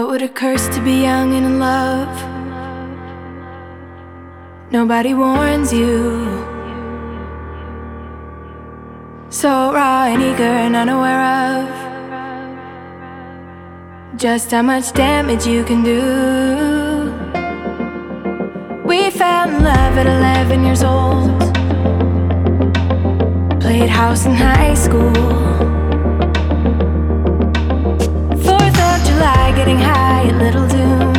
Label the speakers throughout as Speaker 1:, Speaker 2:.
Speaker 1: what a curse to be young and in love. Nobody warns you. So raw and eager and unaware of just how much damage you can do. We fell in love at 11 years old, played house in high school, 4th of July getting high at Little Doom,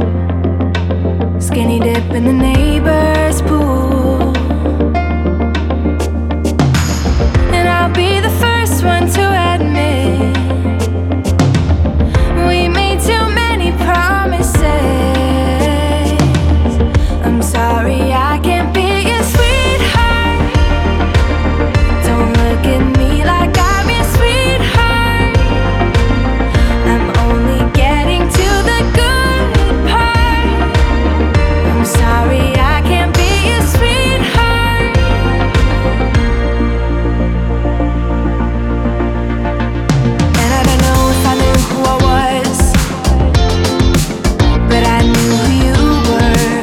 Speaker 1: skinny dip in the neighbor's pool. And I'll be the first one to admit we made too many promises. I'm sorry I can't be your sweetheart. Don't look at me like I'm your sweetheart. I'm only getting to the good part. I'm sorry I can't be your sweetheart. And I don't know if I knew who I was, but I knew who you were.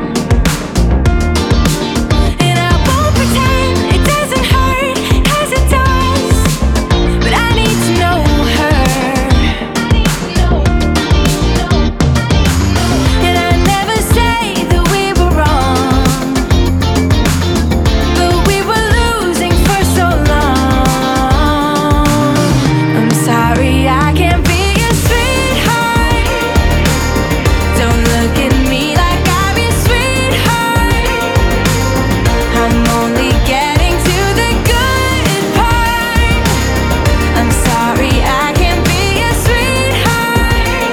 Speaker 1: And I won't pretend it doesn't hurt as it does, but I need to know her. And I never say that we were wrong, but we were losing for so long. I'm sorry I can't be your sweetheart. Don't look at me like I'm your sweetheart. I'm only getting to the good part. I'm sorry I can't be your sweetheart.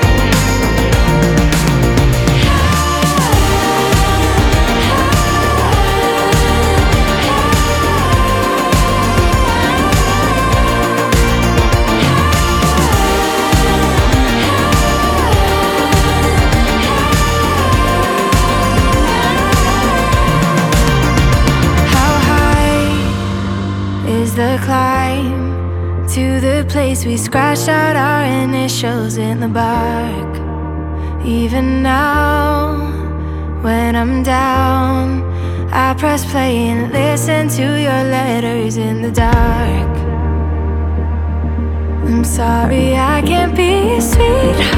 Speaker 1: How high is the climb to the place we scratched out our initials in the bark? Even now, when I'm down, I press play and listen to your letters in the dark. I'm sorry I can't be your sweetheart.